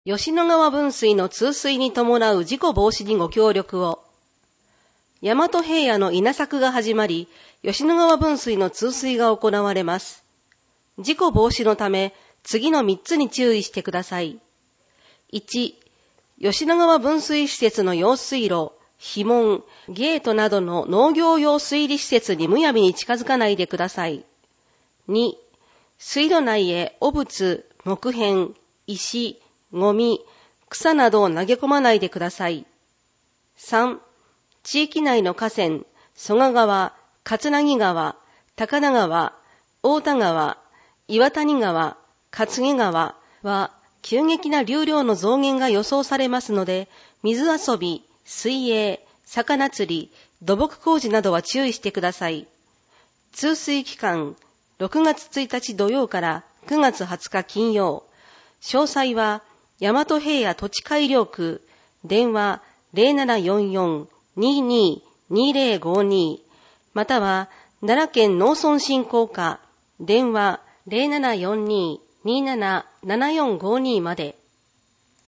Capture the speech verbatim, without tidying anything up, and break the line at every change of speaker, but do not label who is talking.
吉野川分水の通水に伴う事故防止にご協力を。大和平野の稲作が始まり、吉野川分水の通水が行われます。事故防止のため、次のみっつに注意してください。いち、吉野川分水施設の用水路、樋門、ゲートなどの農業用水利施設にむやみに近づかないでください。に、水路内へ汚物、木片、石、ゴミ、草などを投げ込まないでください。さん、地域内の河川、曽我川、葛城川、高田川、太田川、岩谷川、勝毛川は急激な流量の増減が予想されますので、水遊び、水泳、魚釣り、土木工事などは注意してください。通水期間、ろくがつついたち土曜からくがつはつか金曜。詳細は、大和平野土地改良区、電話 ゼロななよんよん にーにー にーぜろごにー または奈良県農村振興課、電話 ゼロななよんにー にーなな ななよんごにー まで。